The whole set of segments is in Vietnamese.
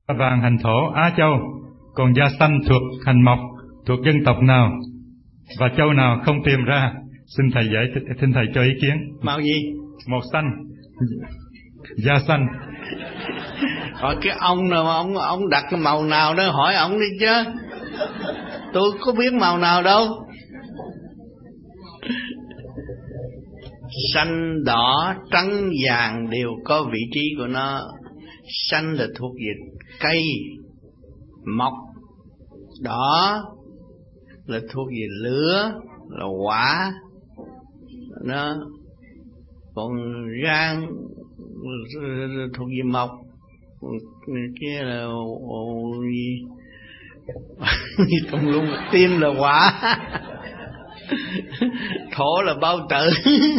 vàng hành thổ Á Châu, còn da xanh thuộc hành mộc thuộc dân tộc nào và châu nào không tìm ra? Xin thầy cho ý kiến. Màu gì? Màu xanh, da xanh. Hỏi cái ông nào mà ông đặt cái màu nào đó hỏi ông đi chứ. Tôi có biết màu nào đâu. Xanh, đỏ, trắng, vàng đều có vị trí của nó. Xanh là thuộc về cây, mộc. Đỏ là thuộc về lửa, là hỏa. Nó còn gan thuộc về mộc, kia là gì tùm lum. Tim là hỏa, thổ là bao tử,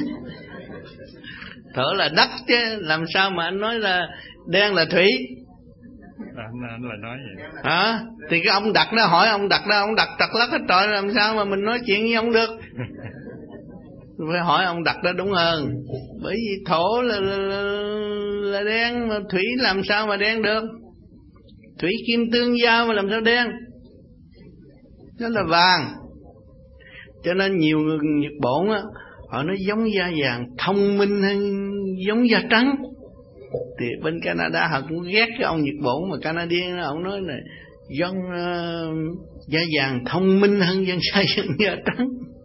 thở là đất chứ. Làm sao mà anh nói là đen là thủy? Anh lại nói vậy hả? Thì cái ông đặt đó, hỏi ông đặt đó, ông đặt trật lắc hết trọi, làm sao mà mình nói chuyện với ông được? Phải hỏi ông đặt đó đúng hơn. Bởi vì thổ là đen, mà thủy làm sao mà đen được? Thủy kim tương giao mà làm sao đen? Nó là vàng. Cho nên nhiều người Nhật Bản á, họ nói giống da vàng thông minh hơn giống da trắng. Thì bên Canada họ cũng ghét cái ông Nhật Bản mà Canadian đó, ông nói là dân da vàng thông minh hơn dân da trắng.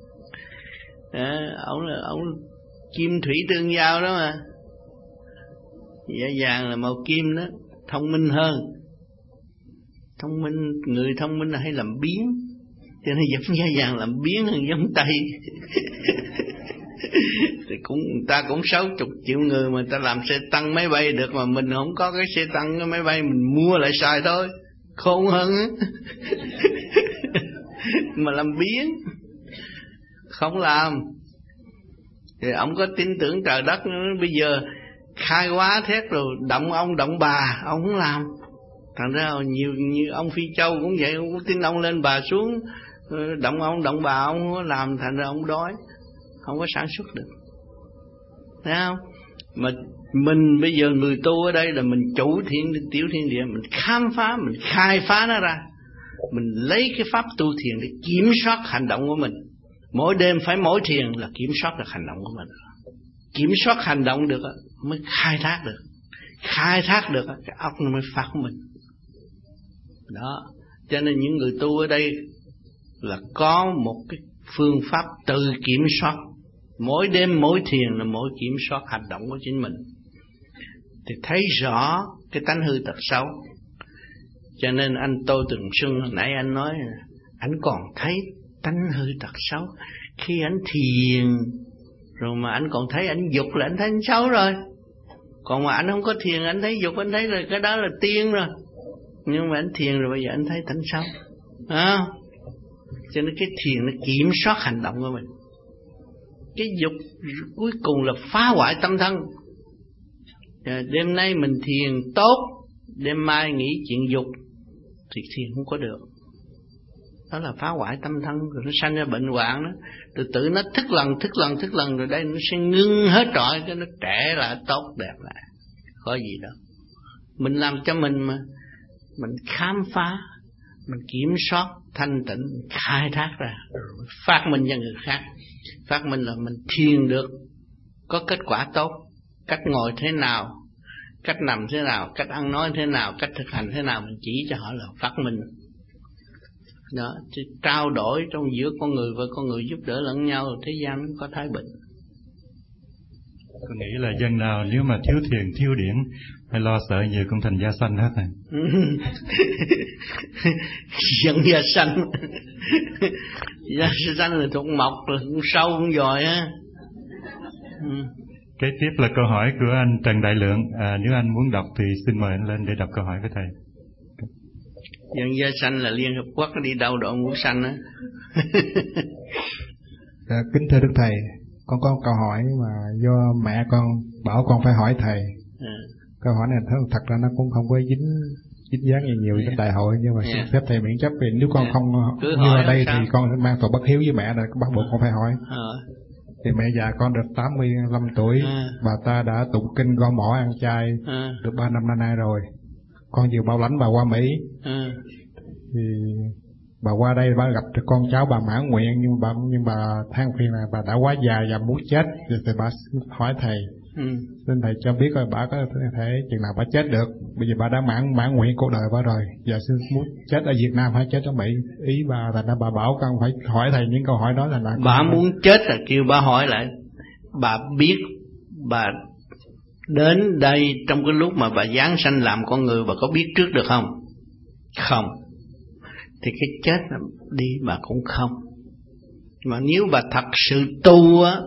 Ông kim thủy tương giao đó mà. Da vàng là màu kim đó, thông minh hơn. Thông minh, người thông minh là hay làm biến, cho nên giống da vàng làm biến hơn giống Tây. Thì người ta cũng 60 triệu người mà người ta làm xe tăng máy bay được, mà mình không có cái xe tăng cái máy bay, mình mua lại xài thôi, khôn hơn á. Mà làm biến không làm. Thì ông có tin tưởng trời đất nữa. Bây giờ khai hóa thét rồi động ông động bà, ông không làm. Thành ra nhiều như ông Phi Châu cũng vậy, ông có tin ông lên bà xuống, động ông động bà ông không có làm. Thành ra ông đói, không có sản xuất được. Thấy không? Mà mình bây giờ người tu ở đây là mình chủ tiểu thiên địa, mình khám phá, mình khai phá nó ra. Mình lấy cái pháp tu thiền để kiểm soát hành động của mình. Mỗi đêm phải mỗi thiền là kiểm soát được hành động của mình. Kiểm soát hành động được mới khai thác được. Khai thác được cái óc nó mới phát của mình. Đó. Cho nên những người tu ở đây là có một cái phương pháp tự kiểm soát. Mỗi đêm mỗi thiền là mỗi kiểm soát hành động của chính mình. Thì thấy rõ cái tánh hư tật xấu. Cho nên anh Tô Tường Xuân nãy anh nói, anh còn thấy tánh hư tật xấu. Khi anh thiền rồi mà anh còn thấy anh dục là anh thấy anh xấu rồi. Còn mà anh không có thiền, anh thấy dục, anh thấy là cái đó là tiên rồi. Nhưng mà anh thiền rồi bây giờ anh thấy tánh xấu. Cho nên cái thiền nó kiểm soát hành động của mình. Cái dục cuối cùng là phá hoại tâm thân. Đêm nay mình thiền tốt, đêm mai nghĩ chuyện dục thì thiền không có được. Đó là phá hoại tâm thân, rồi nó sanh ra bệnh hoạn đó. Từ từ nó thức lần rồi đây nó sẽ ngưng hết trọi, cho nó trẻ lại tốt đẹp lại. Có gì đâu. Mình làm cho mình mà, mình khám phá, mình kiểm soát thanh tịnh, khai thác ra, rồi phát minh cho người khác. Phát minh là mình thiền được, có kết quả tốt. Cách ngồi thế nào, cách nằm thế nào, cách ăn nói thế nào, cách thực hành thế nào, mình chỉ cho họ là phát minh. Đó, chứ trao đổi trong giữa con người và con người giúp đỡ lẫn nhau, thế gian nó có thái bình. Tôi nghĩ là dân nào nếu mà thiếu thiền, thiếu điển, hay lo sợ nhiều cũng thành da xanh hết này. Dân da xanh. Da xanh là thuộc mộc, là cũng sâu cũng dòi á. Kế tiếp là câu hỏi của anh Trần Đại Lượng. Nếu anh muốn đọc thì xin mời anh lên để đọc câu hỏi của thầy. Dân da xanh là Liên Hợp Quốc đi đâu đội mũ xanh á. Kính thưa Đức Thầy, con có một câu hỏi mà do mẹ con bảo con phải hỏi thầy. Câu hỏi này thật ra nó cũng không có dính dáng gì nhiều đến đại hội, nhưng mà xin phép thầy miễn chấp, vì nếu con không như ở đây thì con sẽ mang tội bất hiếu với mẹ, rồi bắt buộc con phải hỏi. Thì mẹ già con được 85 tuổi, bà ta đã tụng kinh gom mỏ ăn chay được 3 năm nay rồi. con vừa bảo lãnh bà qua Mỹ. Thì bà qua đây bà gặp được con cháu bà mãn nguyện, nhưng bà than phiền là bà đã quá già và muốn chết, thì bà hỏi thầy. Xin thầy cho biết coi bà có thể chừng nào bà chết được. Bây giờ bà đã mãn nguyện cuộc đời bà rồi, giờ xin muốn chết ở Việt Nam hay chết ở Mỹ. Ý bà là bà bảo con phải hỏi thầy những câu hỏi đó là bà muốn chết là kêu bà hỏi lại. Bà biết bà đến đây trong cái lúc mà bà giáng sanh làm con người, bà có biết trước được không? Không. Thì cái chết đi bà cũng không. Mà nếu bà thật sự tu á,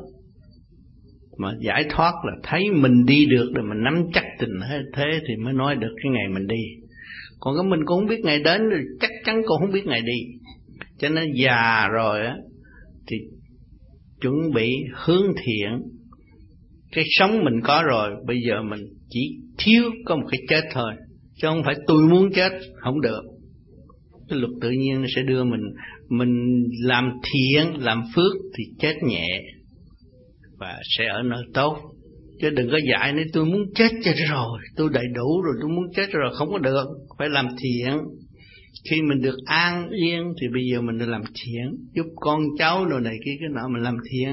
mà giải thoát là thấy mình đi được rồi mình nắm chắc tình thế thì mới nói được cái ngày mình đi. Còn cái mình cũng không biết ngày đến rồi, chắc chắn cũng không biết ngày đi. Cho nên già rồi á thì chuẩn bị hướng thiện. Cái sống mình có rồi, bây giờ mình chỉ thiếu có một cái chết thôi, chứ không phải tôi muốn chết không được. Cái luật tự nhiên nó sẽ đưa mình làm thiện, làm phước thì chết nhẹ và sẽ ở nơi tốt. Chứ đừng có dạy nếu tôi muốn chết cho rồi, tôi đầy đủ rồi, tôi muốn chết rồi, không có được. Phải làm thiện. Khi mình được an yên thì bây giờ mình được làm thiện, giúp con cháu đồ này kia cái nọ, mình làm thiện.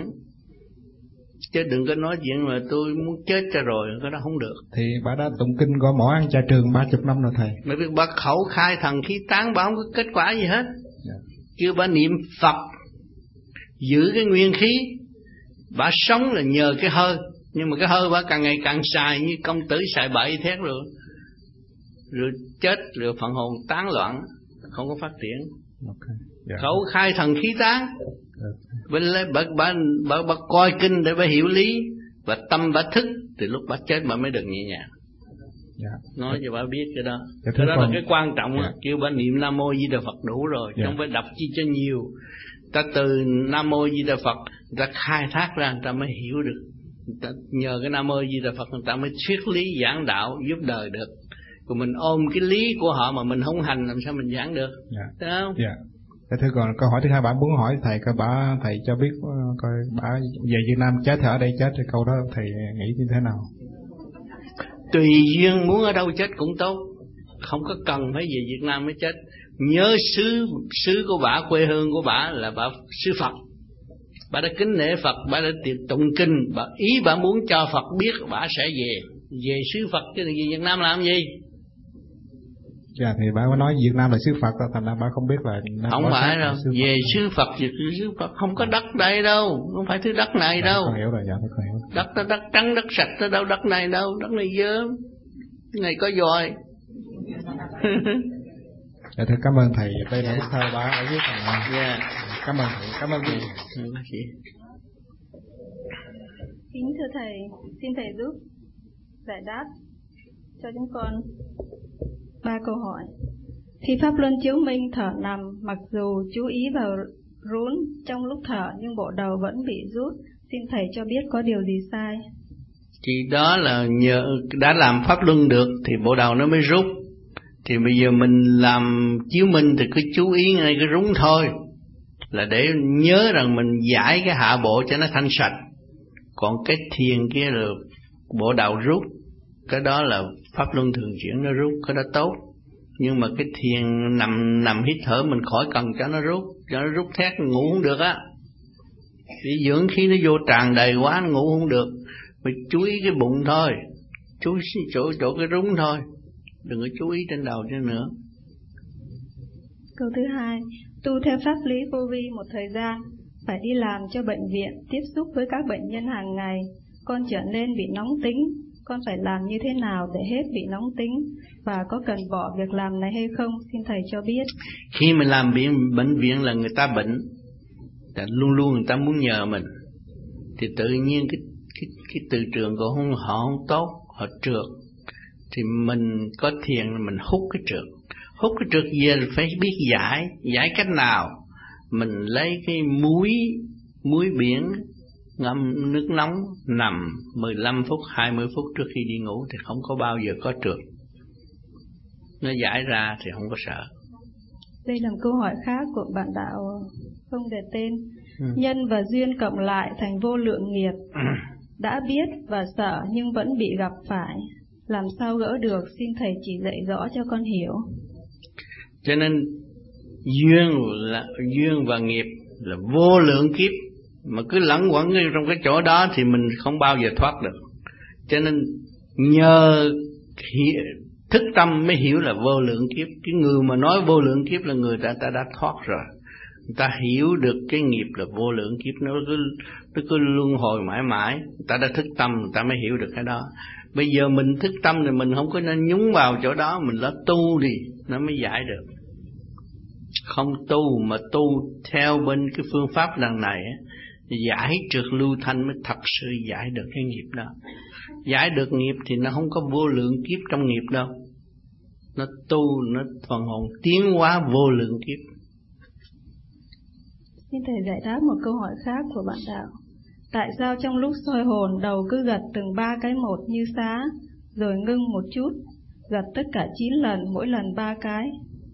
Chứ đừng có nói chuyện mà tôi muốn chết cho rồi, cái đó không được. Thì bà đã tụng kinh gọi mỏ ăn trà trường 30 năm rồi thầy. Bởi vì bà khẩu khai thần khí tán, bà không có kết quả gì hết. Chứ bà niệm Phật giữ cái nguyên khí. Bà sống là nhờ cái hơi, nhưng mà cái hơi bà càng ngày càng xài như công tử xài bậy thét rồi chết, rồi phần hồn tán loạn, không có phát triển. Khẩu khai thần khí tán. Bên lấy bà coi kinh để bà hiểu lý, và tâm bà thức, thì lúc bà chết bà mới được nhẹ nhàng. Nói cho bà biết cái đó. Cái đó là cái quan trọng. Kêu bà niệm Nam Mô Di Đà Phật đủ rồi, không phải đọc chi cho nhiều. Ta từ Nam Mô Di Đà Phật người ta khai thác ra, người ta mới hiểu được. Nhờ cái Nam Mô Di Đà Phật người ta mới thuyết lý giảng đạo giúp đời được. Còn mình ôm cái lý của họ mà mình không hành, làm sao mình giảng được? Thấy không? Thưa còn câu hỏi thứ hai, bạn muốn hỏi thầy coi thầy cho biết coi bà về Việt Nam chết thì ở đây chết, thì câu đó thầy nghĩ như thế nào? Tùy duyên, muốn ở đâu chết cũng tốt, không có cần phải về Việt Nam mới chết. Nhớ xứ của bà, quê hương của bà là bà xứ Phật. Bà đã kính nể Phật, bà đã tụng kinh, bà muốn cho Phật biết bà sẽ về xứ Phật, chứ về Việt Nam làm gì? Thì bà có nói Việt Nam là xứ Phật, thành ra bà không biết là không phải đâu. Về xứ Phật, về xứ Phật không có đất đây đâu, không phải thứ đất này đâu. Con hiểu rồi, con hiểu. Đất đó, đất trắng, đất sạch đó đâu, đất này đâu, đất này dơ, cái này có dòi. Thưa cảm ơn thầy, đây là bức thơ bà ở dưới phần. Cảm ơn thầy, cảm ơn chị. Kính thưa thầy, xin thầy giúp giải đáp cho chúng con 3 câu hỏi. Khi Pháp Luân chiếu minh thở nằm, mặc dù chú ý vào rốn trong lúc thở nhưng bộ đầu vẫn bị rút, xin thầy cho biết có điều gì sai? Thì đó là nhờ đã làm Pháp Luân được thì bộ đầu nó mới rút. Thì bây giờ mình làm chiếu minh thì cứ chú ý ngay cái rúng thôi, là để nhớ rằng mình giải cái hạ bộ cho nó thanh sạch. Còn cái thiền kia là bộ đầu rút, cái đó là Pháp Luân thường chuyển nó rút, cái đó tốt. Nhưng mà cái thiền nằm hít thở mình khỏi cần cho nó rút thét ngủ không được á. Vì dưỡng khí nó vô tràn đầy quá, nó ngủ không được. Mình chú ý cái bụng thôi, chú ý chỗ cái rúng thôi, đừng có chú ý trên đầu cho nữa. Câu thứ hai, tu theo pháp lý vô vi một thời gian, phải đi làm cho bệnh viện, tiếp xúc với các bệnh nhân hàng ngày, con trở nên bị nóng tính. Con phải làm như thế nào để hết bị nóng tính, và có cần bỏ việc làm này hay không? Xin thầy cho biết. Khi mình làm bệnh viện là người ta bệnh, luôn luôn người ta muốn nhờ mình, thì tự nhiên cái từ trường của họ không tốt, họ trượt. Thì mình có thiền mình hút cái trượt về là phải biết giải cách nào. Mình lấy cái muối biển ngâm nước nóng nằm 15 phút 20 phút trước khi đi ngủ thì không có bao giờ có trượt. Nó giải ra thì không có sợ. Đây là một câu hỏi khác của bạn đạo không đề tên. Nhân và duyên cộng lại thành vô lượng nghiệp. Đã biết và sợ nhưng vẫn bị gặp phải. làm sao gỡ được, xin Thầy chỉ dạy rõ cho con hiểu. Cho nên duyên và nghiệp là vô lượng kiếp, mà cứ lẫn quẩn trong cái chỗ đó thì mình không bao giờ thoát được. Cho nên nhờ thức tâm mới hiểu là vô lượng kiếp. Cái người mà nói vô lượng kiếp là người ta đã thoát rồi. Người ta hiểu được cái nghiệp là vô lượng kiếp, nó cứ luân hồi mãi mãi. Người ta đã thức tâm, người ta mới hiểu được cái đó. Bây giờ mình thức tâm thì mình không có nên nhúng vào chỗ đó, mình đã tu đi nó mới giải được. Không tu mà tu theo bên cái phương pháp lần này, giải trượt lưu thanh mới thật sự giải được cái nghiệp đó. Giải được nghiệp thì nó không có vô lượng kiếp trong nghiệp đâu. Nó tu, nó phần hồn tiến hóa vô lượng kiếp. Xin Thầy giải đáp một câu hỏi khác của bạn đạo. Tại sao trong lúc soi hồn đầu cứ gật từng 3 cái một như xá, rồi ngưng một chút, gật tất cả 9 lần, mỗi lần 3 cái?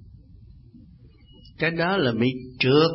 Cái đó là bị trượt.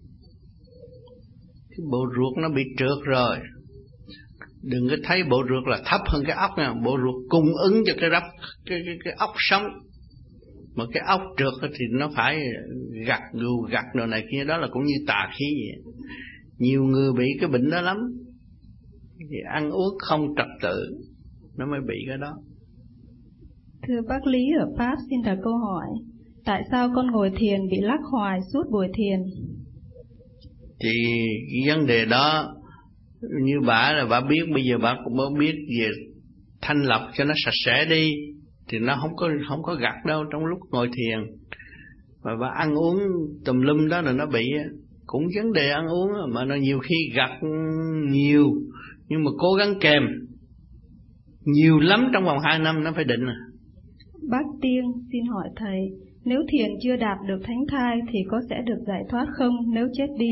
Cái bộ ruột nó bị trượt rồi. Đừng có thấy bộ ruột là thấp hơn cái óc nha. Bộ ruột cung ứng cho cái óc sống. Mà cái óc trượt thì nó phải gặt đồ này kia, đó là cũng như tà khí vậy. Nhiều người bị cái bệnh đó lắm. Thì ăn uống không trật tự nó mới bị cái đó. Thưa bác Lý ở Pháp, xin đặt câu hỏi. Tại sao con ngồi thiền bị lắc hoài suốt buổi thiền? Thì cái vấn đề đó như bà là bà biết, bây giờ bà cũng biết về thanh lọc cho nó sạch sẽ đi, thì nó không có gặt đâu trong lúc ngồi thiền. Mà bà ăn uống tùm lum đó là nó bị, cũng vấn đề ăn uống mà nó nhiều khi gặt nhiều, nhưng mà cố gắng kèm nhiều lắm trong vòng 2 năm nó phải định. Bác Tiên xin hỏi Thầy, nếu thiền chưa đạt được thánh thai thì có sẽ được giải thoát không nếu chết đi?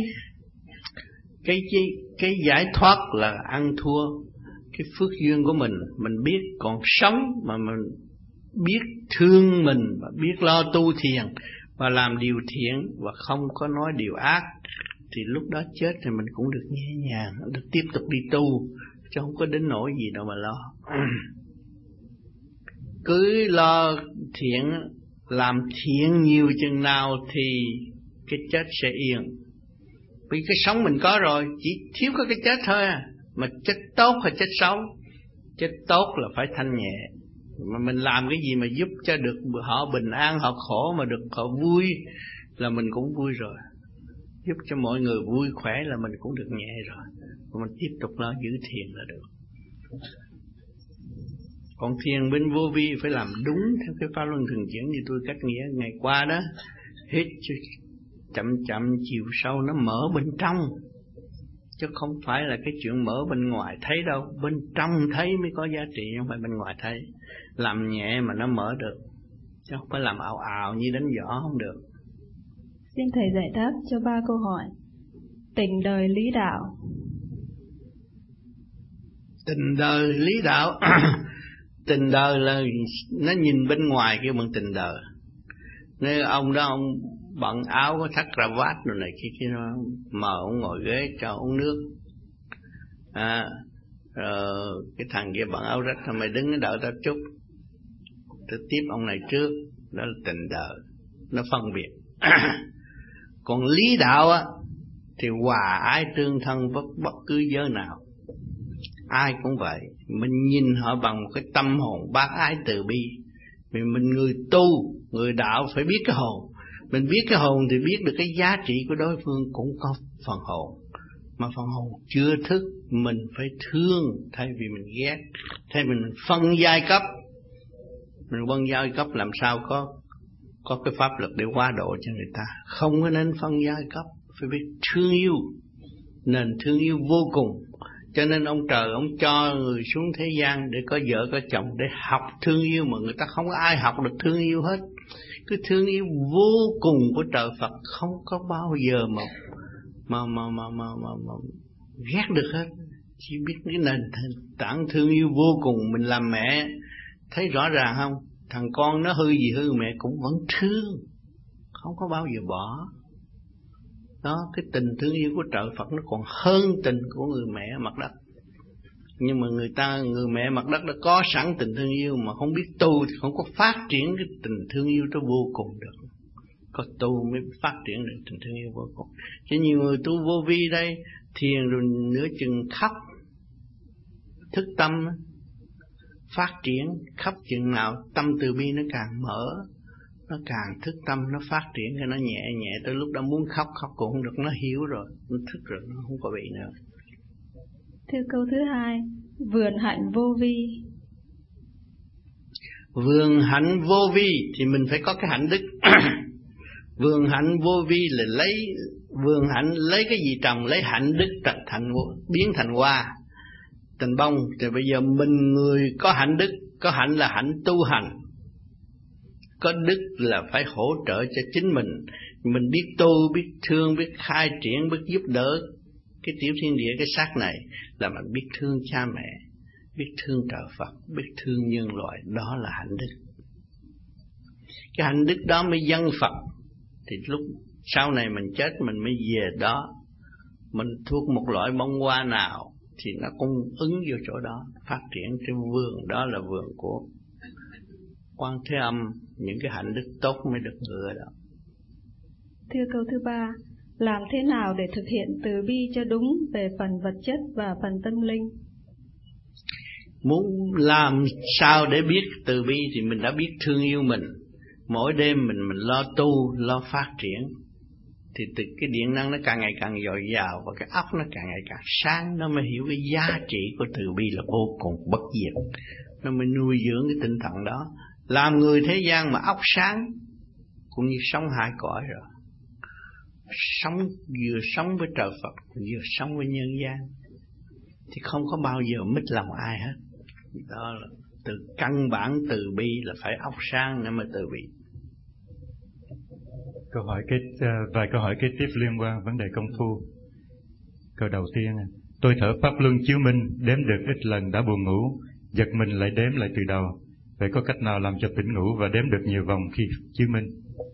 Cái giải thoát là ăn thua cái phước duyên của mình biết còn sống mà mình biết thương mình và biết lo tu thiền và làm điều thiện và không có nói điều ác, thì lúc đó chết thì mình cũng được nhẹ nhàng, được tiếp tục đi tu, chứ không có đến nỗi gì đâu mà lo. Cứ lo thiện, làm thiện nhiều chừng nào thì cái chết sẽ yên. Vì cái sống mình có rồi, chỉ thiếu có cái chết thôi à. Mà chết tốt hay chết xấu? Chết tốt là phải thanh nhẹ. Mà mình làm cái gì mà giúp cho được họ bình an, họ khổ mà được họ vui là mình cũng vui rồi. Giúp cho mọi người vui khỏe là mình cũng được nhẹ rồi. Và mình tiếp tục lo giữ thiền là được. Còn thiền bên vô vi phải làm đúng theo cái pháp luân thường chuyển như tôi cách nghĩa ngày qua đó. Hít chậm chậm chiều sâu nó mở bên trong, chứ không phải là cái chuyện mở bên ngoài thấy đâu. Bên trong thấy mới có giá trị, không phải bên ngoài thấy. Làm nhẹ mà nó mở được, chứ không phải làm ảo ảo như đánh võ không được. Xin Thầy giải đáp cho 3 câu hỏi. Tình đời lý đạo. Tình đời lý đạo tình đời là nó nhìn bên ngoài kêu bằng tình đời. Nếu ông đó ông bận áo có thắt cà vạt rồi này kia nó mời ông ngồi ghế cho uống nước, cái thằng kia bận áo rách thôi, mày đứng đợi tao chút, tôi tiếp ông này trước. Đó là tình đời, nó phân biệt. Còn lý đạo á thì hòa ái tương thân với bất cứ giới nào, ai cũng vậy. Mình nhìn họ bằng một cái tâm hồn bác ái từ bi. Vì mình người tu, người đạo phải biết cái hồn. Mình biết cái hồn thì biết được cái giá trị của đối phương cũng có phần hồn. Mà phần hồn chưa thức, mình phải thương thay vì mình ghét. Thay vì mình phân giai cấp. Mình phân giai cấp làm sao có cái pháp lực để hóa độ cho người ta. Không có nên phân giai cấp, phải biết thương yêu. Nên thương yêu vô cùng. Cho nên ông trời ông cho người xuống thế gian để có vợ có chồng, để học thương yêu, mà người ta không có ai học được thương yêu hết. Cái thương yêu vô cùng của trời Phật không có bao giờ mà ghét được hết. Chỉ biết cái nền tảng thương yêu vô cùng. Mình làm mẹ thấy rõ ràng không? Thằng con nó hư gì hư, mẹ cũng vẫn thương, không có bao giờ bỏ. Đó, cái tình thương yêu của trời Phật nó còn hơn tình của người mẹ mặt đất. Nhưng mà người mẹ mặt đất đã có sẵn tình thương yêu, mà không biết tu thì không có phát triển cái tình thương yêu đó vô cùng được. Có tu mới phát triển được tình thương yêu vô cùng. Chứ nhiều người tu vô vi đây, thiền rồi nửa chừng khóc, thức tâm phát triển, khóc chừng nào tâm từ bi nó càng mở, nó càng thức tâm, nó phát triển cho nó nhẹ nhẹ, tới lúc đó muốn khóc cũng không được, nó hiểu rồi, nó thức rồi, nó không có bị nữa. Thưa câu thứ hai, vườn hạnh vô vi. Vườn hạnh vô vi thì mình phải có cái hạnh đức. Vườn hạnh vô vi là lấy vườn hạnh, lấy cái gì trồng, lấy hạnh đức biến thành hoa thành bông. Thì bây giờ mình người có hạnh đức, có hạnh là hạnh tu hành, có đức là phải hỗ trợ cho chính mình. Mình biết tu, biết thương, biết khai triển, biết giúp đỡ cái tiểu thiên địa, cái xác này, là mình biết thương cha mẹ, biết thương trời Phật, biết thương nhân loại. Đó là hạnh đức. Cái hạnh đức đó mới dân Phật. Thì lúc sau này mình chết, mình mới về đó, mình thuộc một loại bông hoa nào thì nó cũng ứng vô chỗ đó, phát triển. Cái vườn đó là vườn của Quan Thế Âm, những cái hạnh đức tốt mới được ngựa đó. Thưa câu thứ ba, làm thế nào để thực hiện từ bi cho đúng về phần vật chất và phần tâm linh? Muốn làm sao để biết từ bi thì mình đã biết thương yêu mình. Mỗi đêm mình lo tu, lo phát triển, thì từ cái điện năng nó càng ngày càng dồi dào, và cái óc nó càng ngày càng sáng, nó mới hiểu cái giá trị của từ bi là vô cùng bất diệt. Nó mới nuôi dưỡng cái tinh thần đó. Làm người thế gian mà óc sáng cũng như sống hai cõi rồi. Vừa sống với trời Phật, vừa sống với nhân gian, thì không có bao giờ mít lòng ai hết. Đó là từ căn bản từ bi là phải óc sáng để mà từ bi. Vài câu hỏi kế tiếp liên quan vấn đề công phu. Câu đầu tiên, tôi thở pháp luân chiếu minh, đếm được ít lần đã buồn ngủ, giật mình lại đếm lại từ đầu. Vậy có cách nào làm cho tỉnh ngủ và đếm được nhiều vòng khi chiếu minh?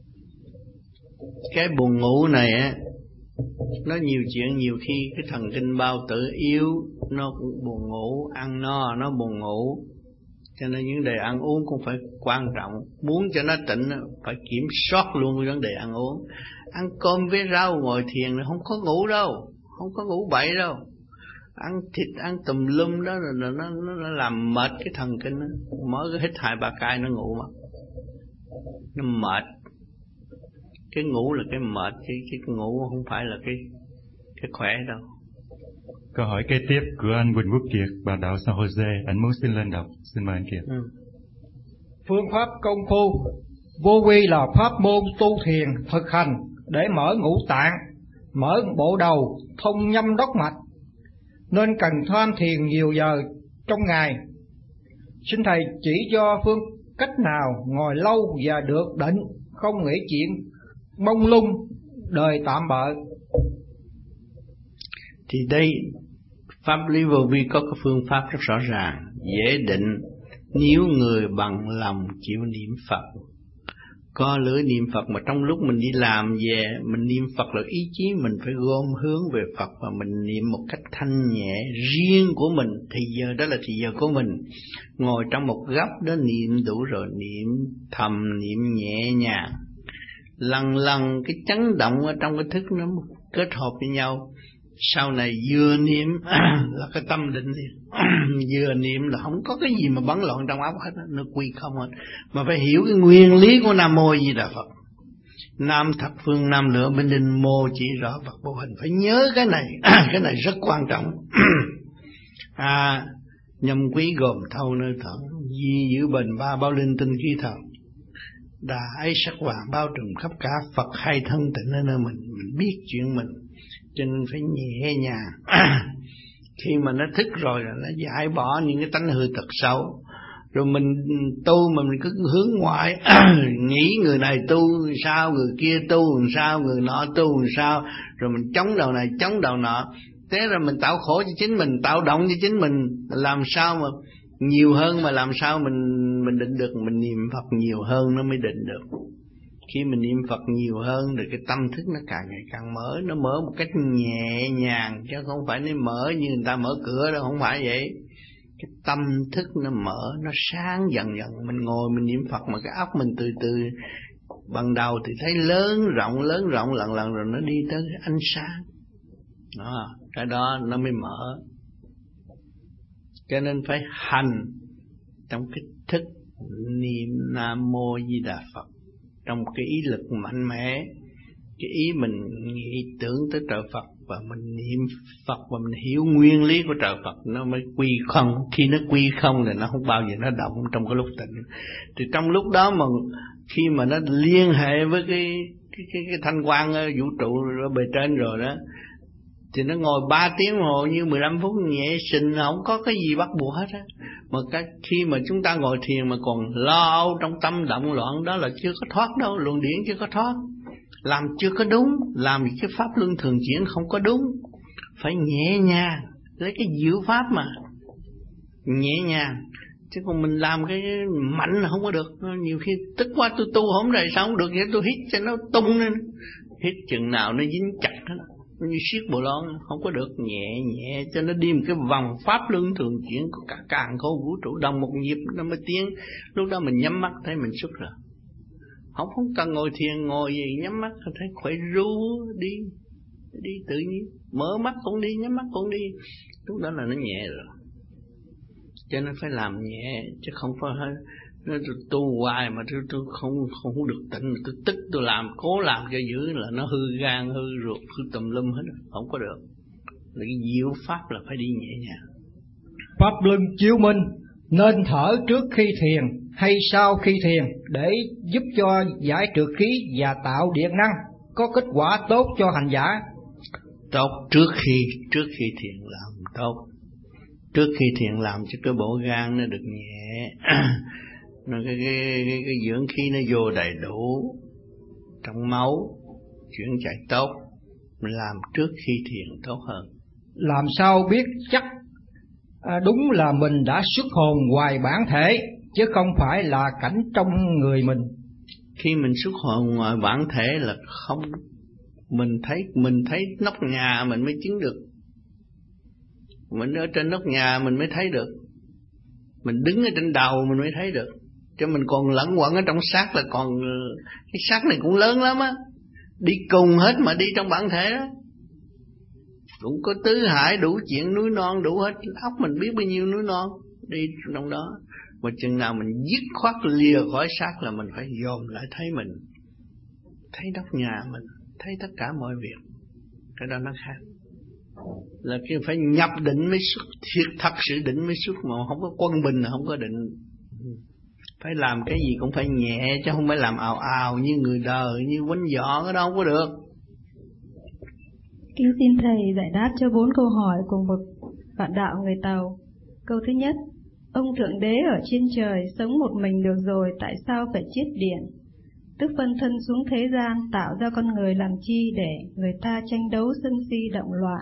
Cái buồn ngủ này á, nó nhiều chuyện. Nhiều khi cái thần kinh bao tử yếu, nó cũng buồn ngủ, ăn no nó buồn ngủ. Cho nên vấn đề ăn uống cũng phải quan trọng. Muốn cho nó tỉnh phải kiểm soát luôn vấn đề ăn uống. Ăn cơm với rau ngồi thiền không có ngủ đâu, không có ngủ bậy đâu. Ăn thịt, ăn tùm lum đó là nó làm mệt cái thần kinh đó. Mới cái hít 2-3 cái nó ngủ mà. Nó mệt. Cái ngủ là cái mệt, chứ cái ngủ không phải là cái khỏe đâu. Câu hỏi kế tiếp của anh Quỳnh Quốc Kiệt, bà đạo San Jose, anh muốn xin lên đọc. Xin mời anh Kiệt. Phương pháp công phu vô vi là pháp môn tu thiền thực hành để mở ngũ tạng, mở bộ đầu, thông nhâm đốc mạch, nên cần tham thiền nhiều giờ trong ngày. Xin thầy chỉ cho phương cách nào ngồi lâu và được định, không nghĩ chuyện mông lung đời tạm bợ. Thì đây pháp lý vô vi có cái phương pháp rất rõ ràng, dễ định. Nếu người bằng lòng chịu niệm Phật, có lưỡi niệm Phật, mà trong lúc mình đi làm về mình niệm Phật là ý chí mình phải gom hướng về Phật, và mình niệm một cách thanh nhẹ riêng của mình. Thì giờ đó là thì giờ của mình. Ngồi trong một góc đó niệm đủ rồi, niệm thầm, niệm nhẹ nhàng, lần lần cái chấn động ở trong cái thức nó kết hợp với nhau. Sau này vừa niệm là cái tâm định liền. Vừa niệm là không có cái gì mà bấn loạn trong óc hết, nó quy không hết. Mà phải hiểu cái nguyên lý của Nam Mô Di Đà Phật. Nam thập phương nam lửa bên đình mô chỉ rõ Phật vô hình. Phải nhớ cái này. Cái này rất quan trọng. Nhâm quý gồm thâu nơi thở, di giữ bền ba bao linh tinh khí thần, đà ấy sắc vàng bao trùm khắp cả. Phật hay thân tịnh ở nơi mình biết chuyện mình, cho nên phải nhẹ nhàng. Khi mà nó thức rồi là nó giải bỏ những cái tánh hư tật xấu. Rồi mình tu mà mình cứ hướng ngoại, nghĩ người này tu sao, người kia tu sao, người nọ tu sao, rồi mình chống đầu này chống đầu nọ. Thế rồi mình tạo khổ cho chính mình, tạo động cho chính mình. Làm sao mà nhiều hơn, mà làm sao mình định được? Mình niệm Phật nhiều hơn nó mới định được. Khi mình niệm Phật nhiều hơn rồi cái tâm thức nó càng ngày càng mở. Nó mở một cách nhẹ nhàng, chứ không phải nó mở như người ta mở cửa đâu, không phải vậy. cái tâm thức nó mở, nó sáng dần dần. Mình ngồi mình niệm Phật mà cái óc mình từ từ ban đầu thì thấy lớn rộng lần lần rồi nó đi tới ánh sáng. Đó, cái đó nó mới mở. Cho nên phải hành trong cái thức niệm Nam Mô Di Đà Phật, trong cái ý lực mạnh mẽ. Cái ý mình nghĩ tưởng tới trời Phật và mình niệm Phật và mình hiểu nguyên lý của trời Phật, nó mới quy không. Khi nó quy không thì nó không bao giờ nó động trong cái lúc tịnh. Thì trong lúc đó mà khi mà nó liên hệ với cái thanh quan vũ trụ ở bề trên rồi đó, thì nó ngồi 3 tiếng hồ như 15 phút nhẹ xình, không có cái gì bắt buộc hết á. Mà khi mà chúng ta ngồi thiền mà còn lo âu trong tâm động loạn, đó là chưa có thoát đâu, luồng điển chưa có thoát, làm chưa có đúng, làm cái pháp luân thường chuyển không có đúng. Phải nhẹ nhàng, lấy cái diệu pháp mà nhẹ nhàng, chứ còn mình làm cái mạnh là không có được. Nhiều khi tức quá tôi tu không rồi sao không được, vậy tôi hít cho nó tung lên, hít chừng nào nó dính chặt hết, nó như siết bộ lon, không có được. Nhẹ nhẹ cho nó đi một cái vòng pháp luân thường chuyển của cả càn khôn vũ trụ, đồng một nhịp nó mới tiến. Lúc đó mình nhắm mắt thấy mình xuất rồi, không cần ngồi thiền, ngồi gì nhắm mắt thấy khỏe ru, đi tự nhiên, mở mắt cũng đi, nhắm mắt cũng đi, lúc đó là nó nhẹ rồi. Cho nên phải làm nhẹ, chứ không phải tôi tu hoài mà tôi không được tịnh, tôi tức tôi làm, cố làm cho dữ là nó hư gan, hư ruột, hư tùm lum hết, không có được. Là cái diệu pháp là phải đi nhẹ nhàng. Pháp luân chiếu minh, nên thở trước khi thiền hay sau khi thiền để giúp cho giải trượt khí và tạo điện năng, có kết quả tốt cho hành giả. Tốt trước khi thiền làm tốt. Trước khi thiền làm cho cái bộ gan nó được nhẹ, nó cái dưỡng khí nó vô đầy đủ trong máu, chuyển chạy tốt. Mình làm trước khi thiền tốt hơn. Làm sao biết chắc đúng là mình đã xuất hồn ngoài bản thể, chứ không phải là cảnh trong người mình? Khi mình xuất hồn ngoài bản thể là không, mình thấy nóc nhà mình mới chứng được. Mình ở trên nóc nhà mình mới thấy được, mình đứng ở trên đầu mình mới thấy được. Chứ mình còn lẫn quẩn ở trong xác là còn, cái xác này cũng lớn lắm á, đi cùng hết mà đi trong bản thể đó. Cũng có tứ hải đủ chuyện, núi non đủ hết, óc mình biết bao nhiêu núi non đi trong đó. Mà chừng nào mình dứt khoát lìa khỏi xác là mình phải dồn lại thấy mình, thấy nóc nhà mình, thấy tất cả mọi việc. Cái đó nó khác. Là cái phải nhập định mới xuất, thiệt thật sự định mới xuất, mà không có quân bình là không có định. Phải làm cái gì cũng phải nhẹ, chứ không phải làm ào ào như người đời, như quánh giỏ, cái đó không có được. Kính xin Thầy giải đáp cho 4 câu hỏi của một bạn đạo người Tàu. Câu thứ nhất, ông Thượng Đế ở trên trời sống một mình được rồi, tại sao phải chiết điện? Tức phân thân xuống thế gian tạo ra con người làm chi, để người ta tranh đấu sân si động loạn?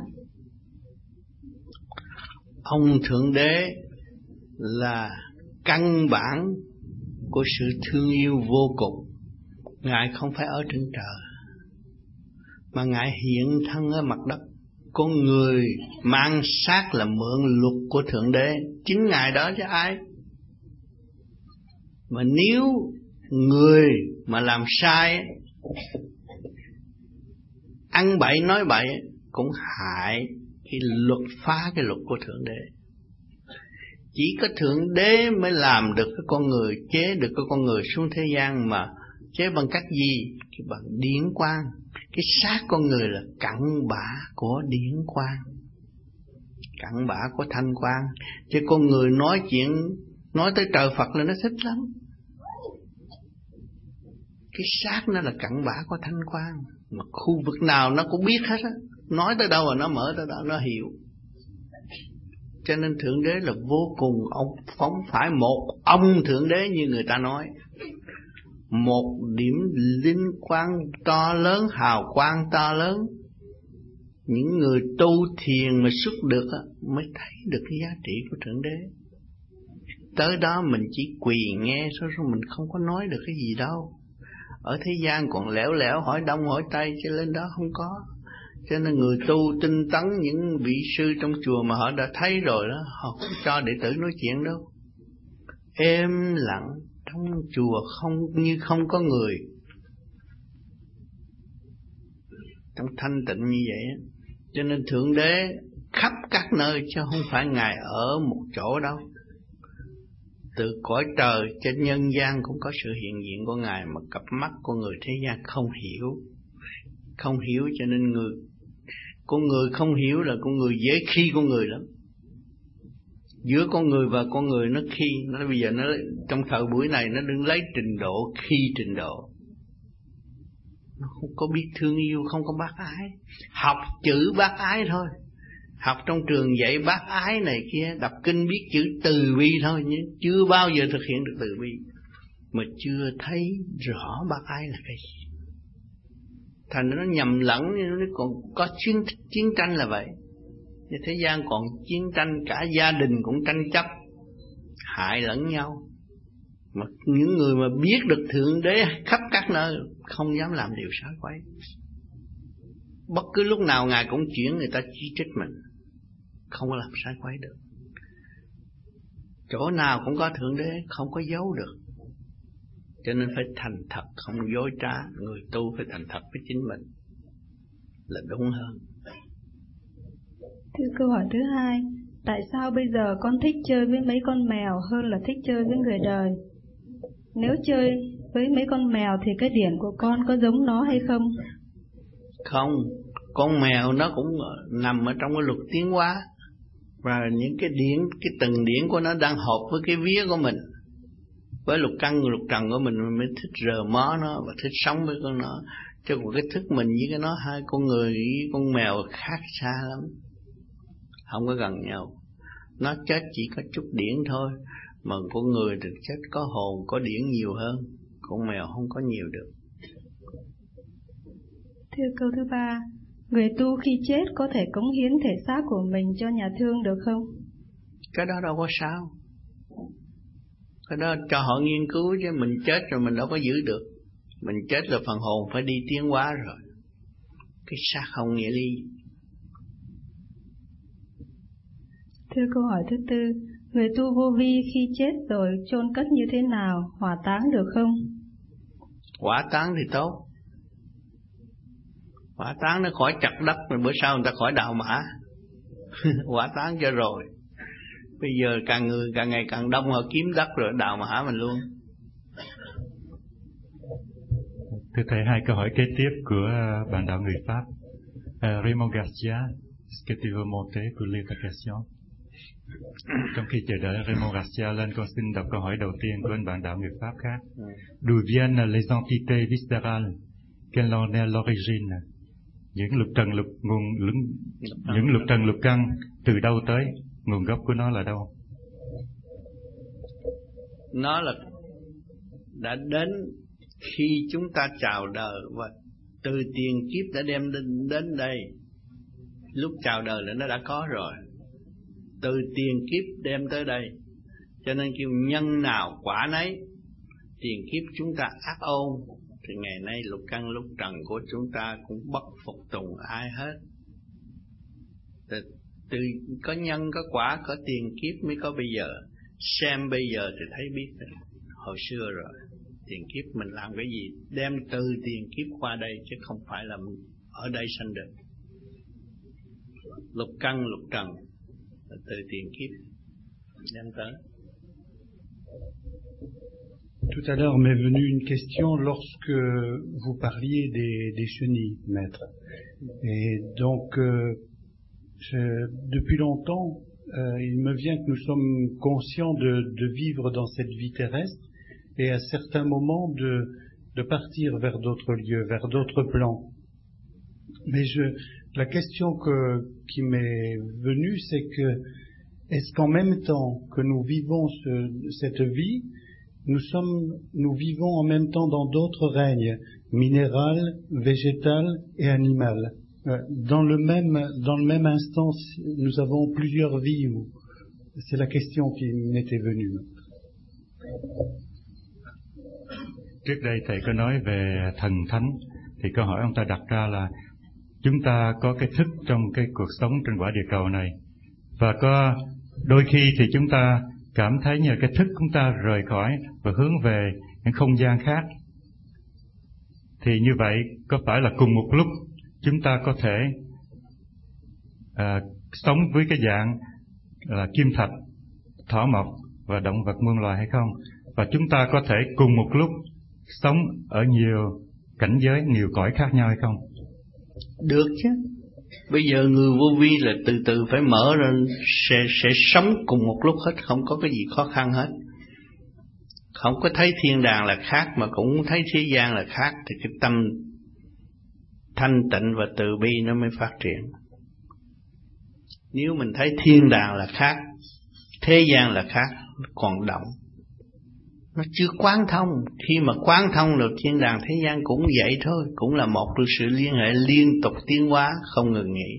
Ông Thượng Đế là căn bản của sự thương yêu vô cùng. Ngài không phải ở trên trời, mà Ngài hiện thân ở mặt đất. Con người mang xác là mượn luật của Thượng Đế, chính Ngài đó chứ ai. Mà nếu người mà làm sai, ăn bậy nói bậy, cũng hại cái luật, phá cái luật của Thượng Đế. Chỉ có Thượng Đế mới làm được cái con người, chế được cái con người xuống thế gian. Mà chế bằng cách gì? Bằng điển quang. Cái xác con người là cặn bã của điển quang, cặn bã của thanh quang. Chứ con người nói chuyện, nói tới trời Phật là nó thích lắm. Cái xác nó là cặn bã của thanh quang, mà khu vực nào nó cũng biết hết á. Nói tới đâu là nó mở tới đó, nó hiểu. Cho nên Thượng Đế là vô cùng. Ông không phải một ông Thượng Đế như người ta nói. Một điểm linh quang to lớn, hào quang to lớn. Những người tu thiền mà xuất được mới thấy được cái giá trị của Thượng Đế. Tới đó mình chỉ quỳ nghe thôi, mình không có nói được cái gì đâu. Ở thế gian còn lẻo lẻo hỏi đông hỏi tây, cho lên đó không có. Cho nên người tu tinh tấn, những vị sư trong chùa mà họ đã thấy rồi đó, họ không cho đệ tử nói chuyện đâu. Êm lặng trong chùa, như không có người, trong thanh tịnh như vậy. Cho nên Thượng Đế khắp các nơi chứ không phải Ngài ở một chỗ đâu. Từ cõi trời trên nhân gian cũng có sự hiện diện của Ngài, mà cặp mắt của người thế gian không hiểu. Không hiểu cho nên con người không hiểu là con người dễ khi con người lắm. Giữa con người và con người nó khi, nó bây giờ nó trong thời buổi này nó đừng lấy trình độ khi trình độ. Nó không có biết thương yêu, không có bác ái. Học chữ bác ái thôi. Học trong trường dạy bác ái này kia, đọc kinh biết chữ từ bi thôi, nhưng chưa bao giờ thực hiện được từ bi, mà chưa thấy rõ bác ái là cái gì. Thành nó nhầm lẫn, nó còn có chiến tranh là vậy. Thế gian còn chiến tranh, cả gia đình cũng tranh chấp, hại lẫn nhau. Mà những người mà biết được Thượng Đế khắp các nơi không dám làm điều sai quấy. Bất cứ lúc nào Ngài cũng chuyển người ta chỉ trích mình, không có làm sai quấy được. Chỗ nào cũng có Thượng Đế, không có giấu được. Cho nên phải thành thật, không dối trá. Người tu phải thành thật với chính mình là đúng hơn. Thưa câu hỏi thứ hai, tại sao bây giờ con thích chơi với mấy con mèo hơn là thích chơi với người đời? Nếu chơi với mấy con mèo thì cái điển của con có giống nó hay không? Không, con mèo nó cũng nằm ở trong cái luật tiến hóa. Và những cái điển, cái từng điển của nó đang hợp với cái vía của mình, với lục căn lục trần của mình mới thích rờ mó nó và thích sống với con nó. Chứ còn cái thức mình với cái nó, hai con người với con mèo khác xa lắm, không có gần nhau. Nó chết chỉ có chút điển thôi, mà con người được chết có hồn, có điển nhiều hơn. Con mèo không có nhiều được. Thưa câu thứ ba, người tu khi chết có thể cống hiến thể xác của mình cho nhà thương được không? Cái đó đâu có sao. Cái đó cho họ nghiên cứu, chứ mình chết rồi mình đâu có giữ được. Mình chết là phần hồn phải đi tiến hóa rồi. Cái xác không nghĩa lý. Thưa câu hỏi thứ tư, người tu vô vi khi chết rồi chôn cất như thế nào, hỏa táng được không? Hỏa táng thì tốt. Hỏa táng nó khỏi chặt đất, rồi bữa sau người ta khỏi đào mã. Hỏa táng cho rồi. Bây giờ càng ngày càng đông, họ kiếm đất rồi đào mã mình luôn. Thưa Thầy, hai câu hỏi kế tiếp của bạn đạo người Pháp. Raymond Garcia, est-ce que tu veux monter pour lire ta question? Trong khi chờ đợi Raymond Garcia lên, con xin đọc câu hỏi đầu tiên của anh bạn đạo người Pháp khác. D'où viennent les entités viscérales? Quelle en est l'origine? Những lục trần lục căn từ đâu tới? Nguồn gốc của nó là đâu? Nó là đã đến khi chúng ta chào đời, và từ tiền kiếp đã đem đến đây. Lúc chào đời là nó đã có rồi, từ tiền kiếp đem tới đây. Cho nên kêu nhân nào quả nấy. Tiền kiếp chúng ta ác ôn, thì ngày nay lục căn lục trần của chúng ta cũng bất phục tùng ai hết. Từ có nhân có quả, có tiền kiếp mới có bây giờ. Xem bây giờ thì thấy biết rồi. Hồi xưa rồi, tiền kiếp mình làm cái gì, đem từ tiền kiếp qua đây, chứ không phải là ở đây sanh được. Lục căn lục trần là từ tiền kiếp đem tới. Tout à l'heure m'est venue une question lorsque vous parliez des chenilles, maître. Et donc, depuis longtemps, il me vient que nous sommes conscients de vivre dans cette vie terrestre et à certains moments de partir vers d'autres lieux, vers d'autres plans. Mais la question qui m'est venue, c'est que est-ce qu'en même temps que nous vivons cette vie, nous vivons en même temps dans d'autres règnes, minéral, végétal et animal. Dans le même instant, nous avons plusieurs vies. C'est la question qui m'était venue. Trước đây Thầy có nói về thần thánh, thì câu hỏi ông ta đặt ra là chúng ta có cái thức trong cái cuộc sống trên quả địa cầu này. Và có đôi khi thì chúng ta cảm thấy như cái thức chúng ta rời khỏi và hướng về những không gian khác. Thì như vậy có phải là cùng một lúc chúng ta có thể sống với cái dạng là kim thạch, thỏ mộc và động vật muôn loài hay không? Và chúng ta có thể cùng một lúc sống ở nhiều cảnh giới, nhiều cõi khác nhau hay không? Được chứ. Bây giờ người vô vi là từ từ phải mở ra, sẽ sống cùng một lúc hết, không có cái gì khó khăn hết. Không có thấy thiên đàng là khác mà cũng thấy thế gian là khác, thì cái tâm thanh tịnh và từ bi nó mới phát triển. Nếu mình thấy thiên đàng là khác, thế gian là khác, còn động, nó chưa quán thông. Khi mà quán thông rồi thiên đàng thế gian cũng vậy thôi, cũng là một sự liên hệ liên tục tiến hóa không ngừng nghỉ.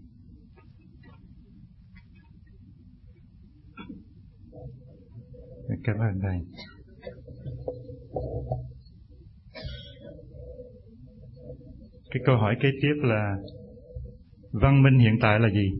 Cảm ơn thầy. Cái câu hỏi kế tiếp là văn minh hiện tại là gì?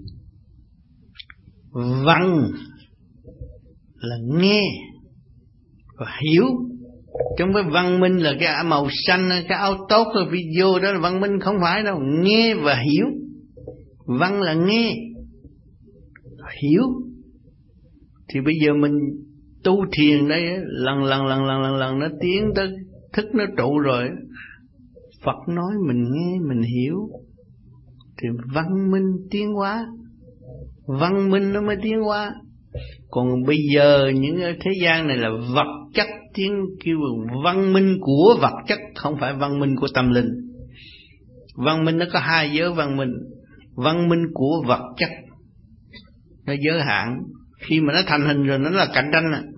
Văn là nghe và hiểu, chứ không phải văn minh là cái màu xanh, cái áo tốt, cái video đó là văn minh, không phải đâu. Nghe và hiểu. Văn là nghe, hiểu. Thì bây giờ mình tu thiền đây, lần nó tiến tới thức nó trụ rồi, Phật nói mình nghe mình hiểu, thì văn minh tiến hóa, văn minh nó mới tiến hóa. Còn bây giờ những thế gian này là vật chất tiến, kêu văn minh của vật chất, không phải văn minh của tâm linh. Văn minh nó có hai giới văn minh. Văn minh của vật chất nó giới hạn, khi mà nó thành hình rồi nó là cạnh tranh à.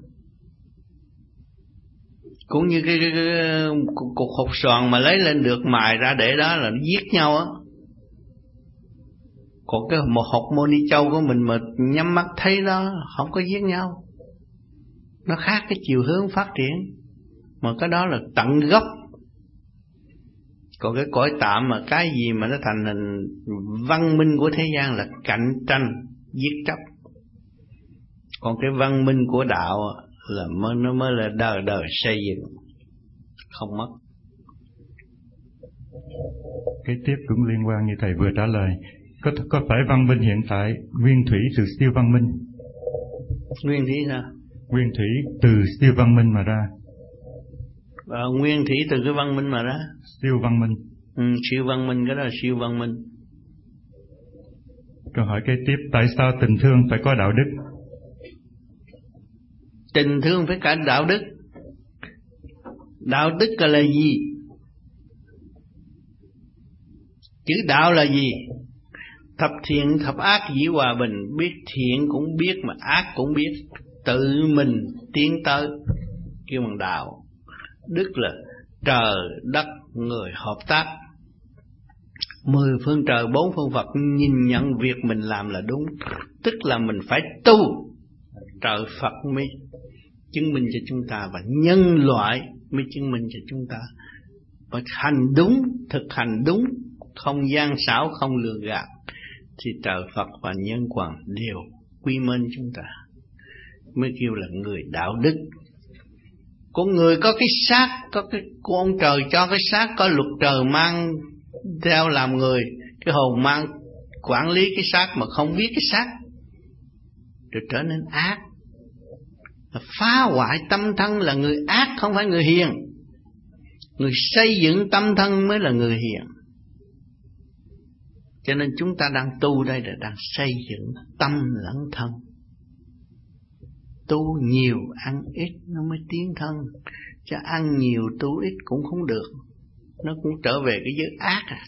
Cũng như cái cục hột xoàn mà lấy lên được mài ra để đó là nó giết nhau á. Còn cái một hột moni châu của mình mà nhắm mắt thấy đó không có giết nhau. Nó khác cái chiều hướng phát triển, mà cái đó là tận gốc. Còn cái cõi tạm mà cái gì mà nó thành hình văn minh của thế gian là cạnh tranh, giết chóc. Còn cái văn minh của đạo là nó mới là đời đời xây dựng, không mất. Cái tiếp cũng liên quan như thầy vừa trả lời. Có phải văn minh hiện tại nguyên thủy từ siêu văn minh? Nguyên thủy sao? Nguyên thủy từ siêu văn minh mà ra. Nguyên thủy từ cái văn minh mà ra. Siêu văn minh. Siêu văn minh, cái đó là siêu văn minh. Câu hỏi kế tiếp, tại sao tình thương phải có đạo đức? Tình thương phải cả đạo đức. Đạo đức là gì? Chữ đạo là gì? Thập thiện thập ác dĩ hòa bình. Biết thiện cũng biết mà ác cũng biết, tự mình tiến tới, kêu bằng đạo. Đức là trời đất người hợp tác, 10 phương trời 4 phương Phật nhìn nhận việc mình làm là đúng. Tức là mình phải tu, trời Phật mới chứng minh cho chúng ta, và nhân loại mới chứng minh cho chúng ta. Phải hành đúng, thực hành đúng, không gian xảo, không lừa gạt, thì trời Phật và nhân quần đều quy mến chúng ta, mới kêu là người đạo đức. Con người có cái xác, có cái con trời cho cái xác, có luật trời mang theo làm người, cái hồn mang quản lý cái xác mà không biết cái xác, rồi trở nên ác, phá hoại tâm thân là người ác, không phải người hiền. Người xây dựng tâm thân mới là người hiền. Cho nên chúng ta đang tu đây là đang xây dựng tâm lẫn thân. Tu nhiều ăn ít nó mới tiến thân, chứ ăn nhiều tu ít cũng không được, nó cũng trở về cái giới ác à.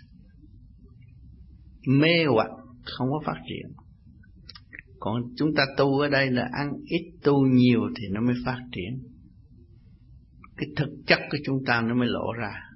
Mê hoặc không có phát triển. Còn chúng ta tu ở đây là ăn ít tu nhiều thì nó mới phát triển. Cái thực chất của chúng ta nó mới lộ ra.